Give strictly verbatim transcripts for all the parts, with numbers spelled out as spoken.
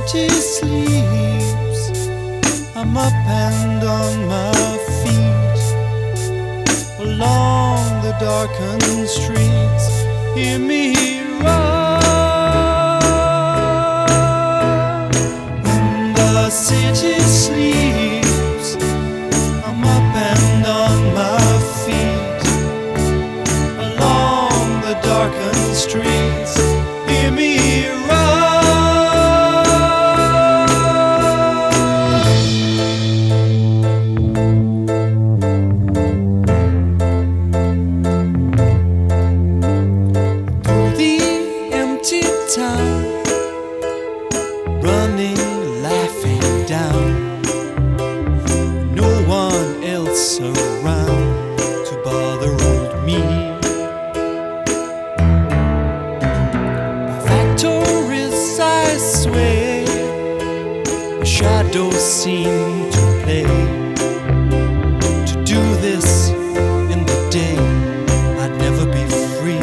city sleeps, I'm up and on my feet. Along the darkened streets, hear me run. When the city sleeps, I'm up and on my feet. Along the darkened streets, hear me run. Town, running, laughing down, no one else around to bother old me. By factories I sway, my shadows seem to play. To do this in the day, I'd never be free.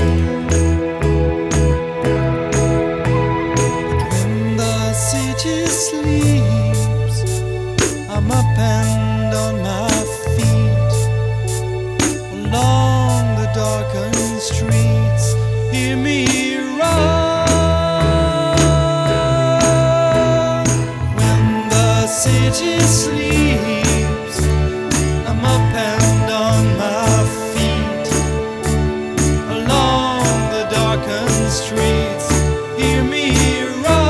Sleeps, I'm up and on my feet. Along the darkened streets, hear me run. When the city sleeps, I'm up and on my feet. Along the darkened streets, hear me run.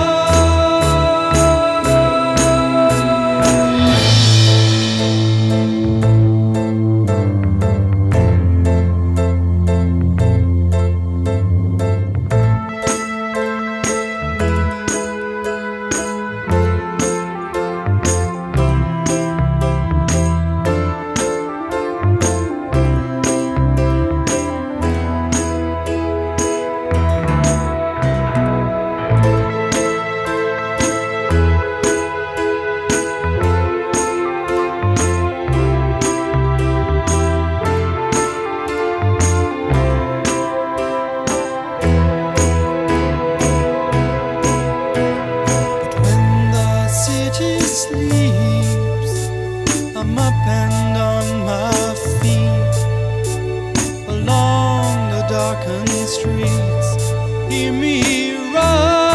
Sleeps, I'm up and on my feet. Along the darkened streets, hear me run.